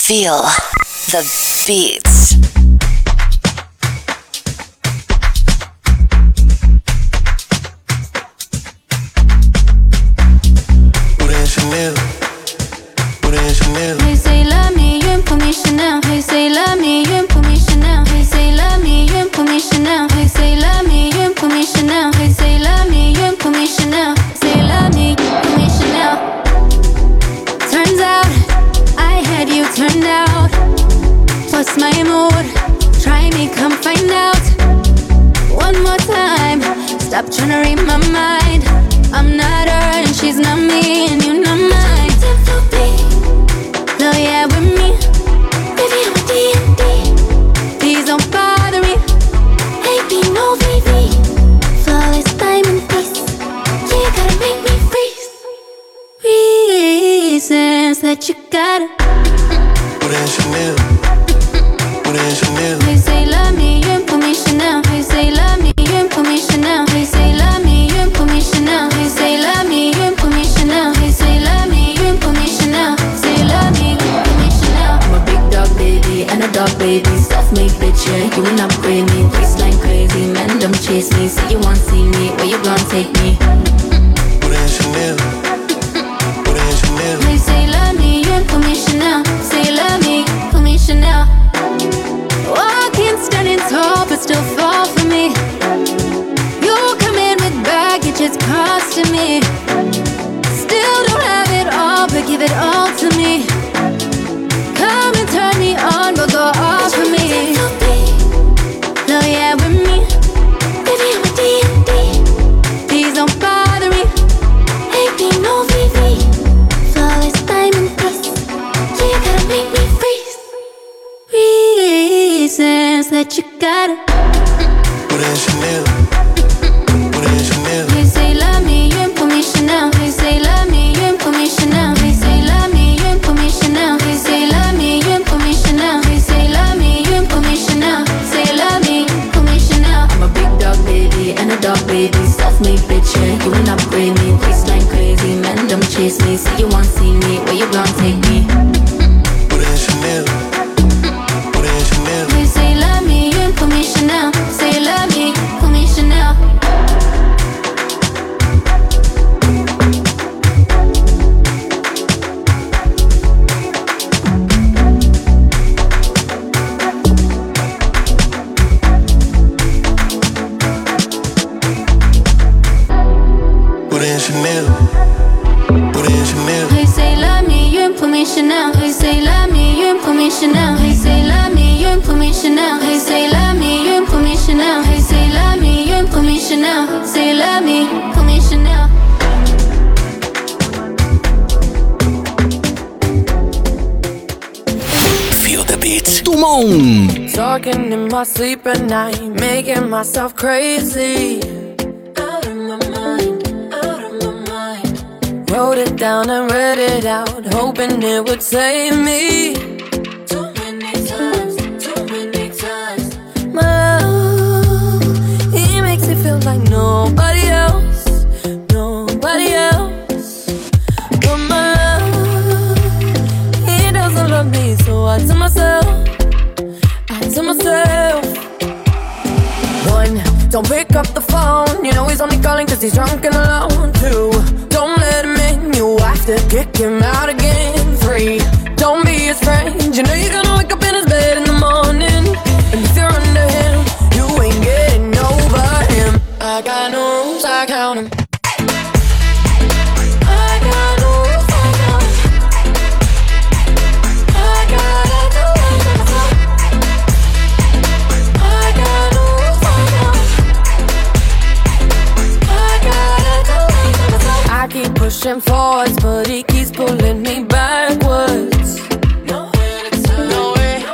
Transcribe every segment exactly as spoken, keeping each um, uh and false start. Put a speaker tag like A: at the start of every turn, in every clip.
A: Feel the beats.
B: Chanel, put in Chanel.
C: Hey, say love me, you ain't put me Chanel. Hey, say love me, you ain't put me Chanel. Hey, say love me, you ain't put me Chanel. Hey, say love me, you ain't put me Chanel. Hey, say love me, you ain't put me Chanel. Say love me, put me Chanel. Turns out I had you turned out. What's my mood? Try me, come find out. One more time, stop trying to read my mind. I'm not her and she's not me, and you're not mine. No, yeah, with me. Baby, I'm a D and D. Please don't bother me. Hey, be no V V. Flawless diamond piece. Yeah, you gotta make me freeze. Reasons that you gotta
B: Put in Chanel. Put in Chanel.
C: Hey, say love me, you ain't put me Chanel. Hey, say love me, you ain't put me Chanel. Hey, say love me, you ain't put me Chanel. Hey, say love me, you ain't put me Chanel. Hey, say love me, you ain't put me Chanel. Say love me, put me Chanel. I'm a big dog baby and a dog baby. Self-made bitch, yeah, you ain't upgrade me. Waistline crazy, men don't chase me. Say you want see me, where you gon' take me?
B: Put in Chanel. Put in Chanel.
C: Hey, say love me, you ain't put me Chanel. Say love me, put me Chanel. Walking, standing tall, but still fall for me. You come in with baggage, it's costing me. Still don't have it all, but give it all to me. Come and turn me on, but go off for me. No, yeah, with me. Baby, I'm a D and D. Please don't bother me. Hey, be no V V. Flawless diamond piece. Yeah, you gotta make me freeze. Reasons that you gotta
B: Put in Chanel. Put in Chanel.
C: Hey, say love me, you ain't put me Chanel. Hey, say love me, you ain't put me Chanel. Hey, say love me, you ain't put me Chanel. Hey, say love me, you ain't put me Chanel. Hey, say love me, you ain't put me Chanel. Say love me, put me Chanel. I'm a big dog baby and a dog baby. Self-made bitch, yeah, you ain't upgrade me. Waistline crazy, men don't chase me. Say you want see me, where you gon' take me?
B: Put in Chanel. Put in Chanel.
C: Hey, say love me, you ain't put me Chanel. Say love me, put me Chanel.
B: Put in Chanel. Put in Chanel.
C: Hey, say love me, you ain't put me Chanel. Hey, say love me, you ain't put me Chanel. Hey, say love me, you ain't put me Chanel. Hey, say love me, you ain't put me Chanel. Hey, say love me, you ain't put me Chanel. Say love me, put me Chanel.
A: Feel the beats. Tout le monde.
D: Talking in my sleep at night, making myself crazy. Out of my mind, out of my mind. Wrote it down and read it out, hoping it would save me. Too many times, too many times. My love, he makes me feel like nobody else, nobody else. But my love, he doesn't love me, so I tell myself, I tell myself. One, don't pick up the phone, you know he's only calling cause he's drunk and alone. Two, don't let him in, you have to kick him out again. Three, don't be his friend, you know you're gonna wake up in his bed in the morning. And if you're under him, you ain't getting over him. I got no rules, I count him. I got no rules, I count him. I gotta do it myself. I got no rules, I count him. I gotta do it myself. I keep pushing forwards, but he keeps pulling me backwards. Nowhere to turn, nowhere,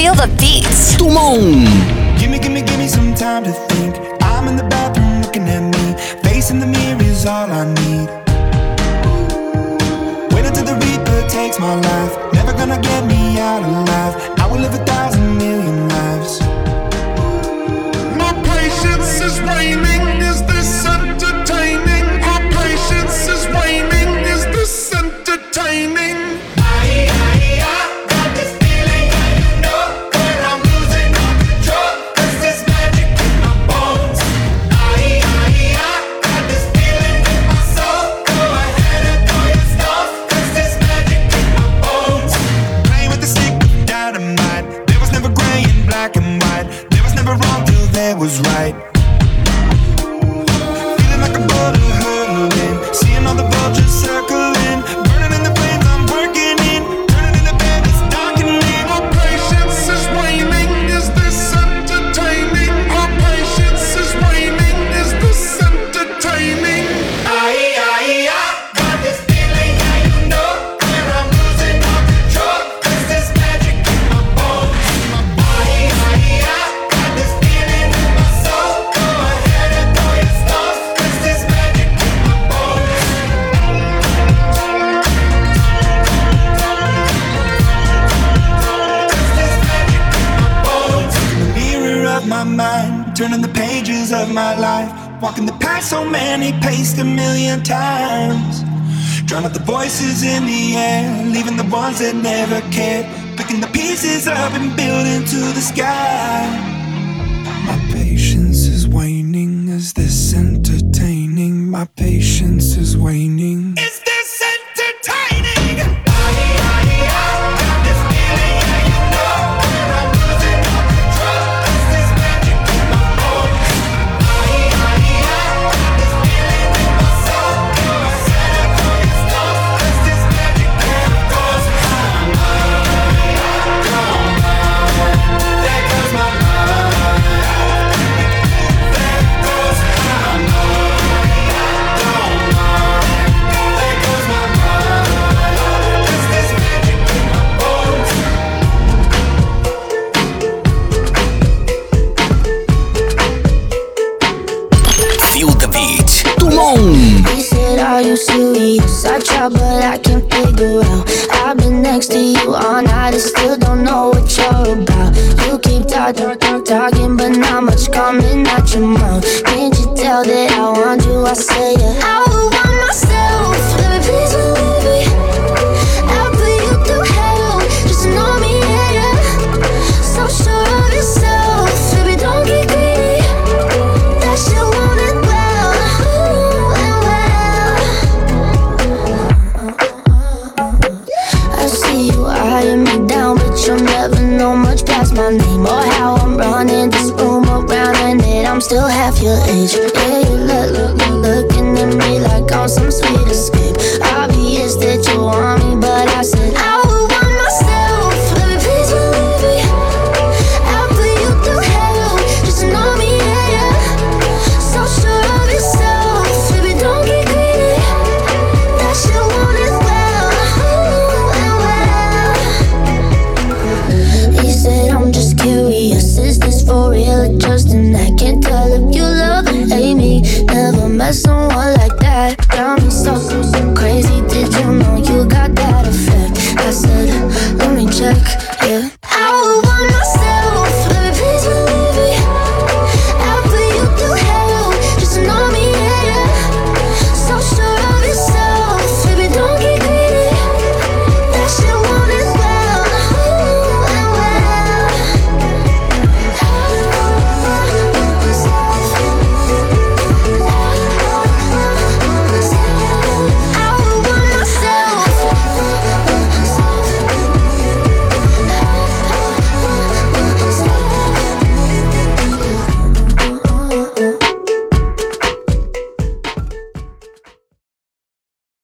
A: Feel the beats. Dumont.
B: Gimme, gimme, gimme some time to think. I'm in the bathroom looking at me. Facing the mirror is all I need. Wait until the Reaper takes my life. Never gonna get me out alive. I will live a thousand million lives.
E: My patience is waning. Is this entertaining? My patience is waning. Is this entertaining? I, I, I got this feeling, and you know that I'm losing all control. 'Cause there's magic in my bones. I, I, I got this feeling in my soul. Go ahead and throw your stones. 'Cause there's magic in my bones.
B: Playing with the stick of dynamite. There was never gray and black and white. There was never wrong till there was right. Feeling like a boulder hurtling. Seeing all the vultures circling. Burning in the flames I'm working in. Turning in the bed, it's darkening.
E: My patience is waning. Is this entertaining? My patience is waning. Is this entertaining? I, I, I got this feeling, and you know that I'm losing all control. 'Cause there's magic in my bones. I, I, I got this feeling in my soul. Go ahead and throw your stones. 'Cause there's magic in my bones.
B: Mirror of my mind, turning the pages of my life. Walking the path so many paced a million times. Drown out the voices in the air, leaving the ones that never cared. Picking the pieces up and building to the sky. My patience is waning. Is this entertaining? My patience is waning.
E: Is this entertaining? I, I, I got this feeling, and you know that I'm losing all control. 'Cause there's magic in my bones. I, I, I got this feeling in my soul. Go ahead and throw your stones. 'Cause there's magic in my bones. There goes my mind. There goes my mind. Don't mind. There goes my mind. 'Cause there's magic in my bones.
A: Feel the beat. Dumont.
F: He said, are you serious? I try but I can't figure out. I've been next to you all night and still don't know what you're about. You keep talking, talking, talking, but not much coming out your mouth. Can't you tell that I want you? I say it. I would want myself. Let me please believe me. I'll put you through hell. Just know me, yeah, yeah. So sure of yourself. Baby, don't get greedy. That shit won't end well. Ooh, and well. I see you eyeing me down, but you'll never know much past my name or how I'm running this room around, and that I'm still half your age. Yeah, you look, look, look, looking at me like I'm some sweet escape. Obvious that you want me, but I said I